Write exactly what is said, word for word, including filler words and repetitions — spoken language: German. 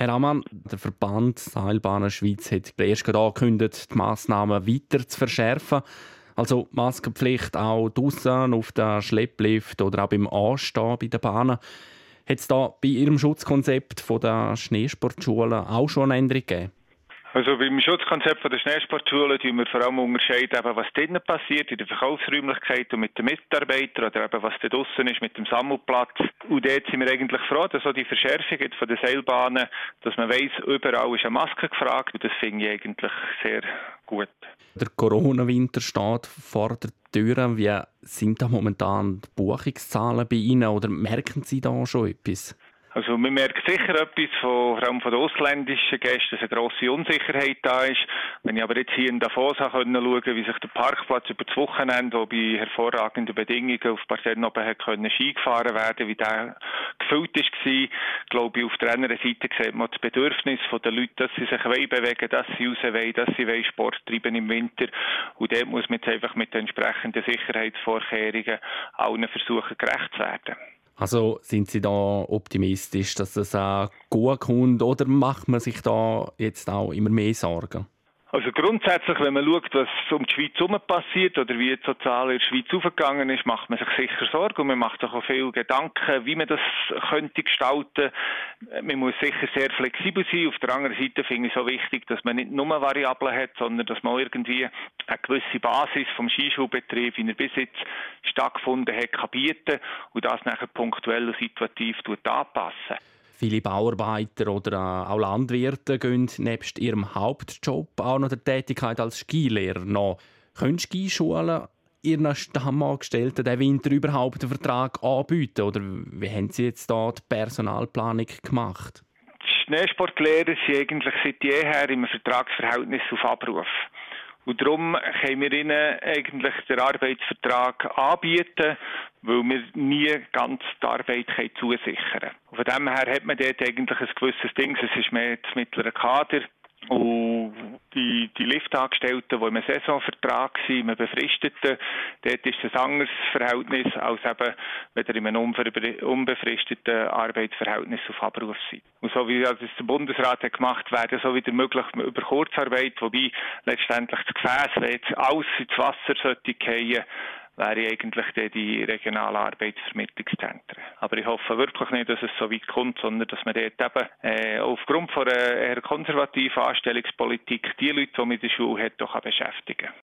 Herr Ammann, der Verband Seilbahnen Schweiz hat erst gerade angekündigt, die Massnahmen weiter zu verschärfen. Also Maskenpflicht auch draussen auf den Schlepplift oder auch beim Anstehen bei den Bahnen. Hat es da bei Ihrem Schutzkonzept der Schneesportschulen auch schon eine Änderung gegeben? Also beim Schutzkonzept der Schneesportschulen tun wir vor allem unterscheiden, eben, was drinnen passiert, in der Verkaufsräumlichkeit und mit den Mitarbeitern oder eben, was da draussen ist mit dem Sammelplatz. Und dort sind wir eigentlich froh, dass auch die Verschärfung jetzt von den Seilbahnen, dass man weiss, überall ist eine Maske gefragt und das finde ich eigentlich sehr gut. Der Corona-Winter steht vor der Tür. Wie sind da momentan die Buchungszahlen bei Ihnen oder merken Sie da schon etwas? Also man merkt sicher etwas, von, vor allem von den ausländischen Gästen, dass eine grosse Unsicherheit da ist. Wenn ich aber jetzt hier in Davos schauen konnte, wie sich der Parkplatz über das Wochenende, wo bei hervorragenden Bedingungen auf Parterre oben hat können Ski gefahren werden, wie der gefüllt war, glaube ich, auf der anderen Seite sieht man das Bedürfnis der Leute, dass sie sich bewegen wollen, dass sie raus wollen, dass sie Sport treiben im Winter. Und dort muss man jetzt einfach mit den entsprechenden Sicherheitsvorkehrungen allen versuchen, gerecht zu werden. Also sind Sie da optimistisch, dass das auch gut kommt, oder macht man sich da jetzt auch immer mehr Sorgen? Also grundsätzlich, wenn man schaut, was um die Schweiz herum passiert oder wie jetzt so die Zahl in der Schweiz aufgegangen ist, macht man sich sicher Sorgen und man macht sich auch viele Gedanken, wie man das könnte gestalten. Man muss sicher sehr flexibel sein. Auf der anderen Seite finde ich es so wichtig, dass man nicht nur Variablen hat, sondern dass man irgendwie eine gewisse Basis vom Skischulbetrieb, wie er bis jetzt stattgefunden hat, kann bieten und das nachher punktuell und situativ anpassen. Viele Bauarbeiter oder auch Landwirte gehen nebst ihrem Hauptjob auch noch der Tätigkeit als Skilehrer nach. Können Skischulen ihren Stammangestellten den Winter überhaupt einen Vertrag anbieten? Oder wie haben Sie jetzt da die Personalplanung gemacht? Die Schneesportlehrer sind eigentlich seit jeher im Vertragsverhältnis auf Abruf. Und darum können wir ihnen eigentlich den Arbeitsvertrag anbieten, weil wir nie ganz die Arbeit zusichern können. Und von dem her hat man dort eigentlich ein gewisses Ding, es ist mehr das mittlere Kader. Und die, die Liftangestellten, die im Saisonvertrag sind, im Befristeten, dort ist es ein anderes Verhältnis, als eben, wenn ihr in einem unbefristeten Arbeitsverhältnis auf Abruf seid. Und so wie das der Bundesrat hat gemacht, wäre so wieder möglich über Kurzarbeit, wobei letztendlich das Gefäß, wenn jetzt alles ins Wasser sollte fallen, wäre eigentlich die regionalen Arbeitsvermittlungszentren. Aber ich hoffe wirklich nicht, dass es so weit kommt, sondern dass man dort eben äh, aufgrund von einer eher konservativen Anstellungspolitik die Leute, die man in der Schule hat, doch beschäftigen kann.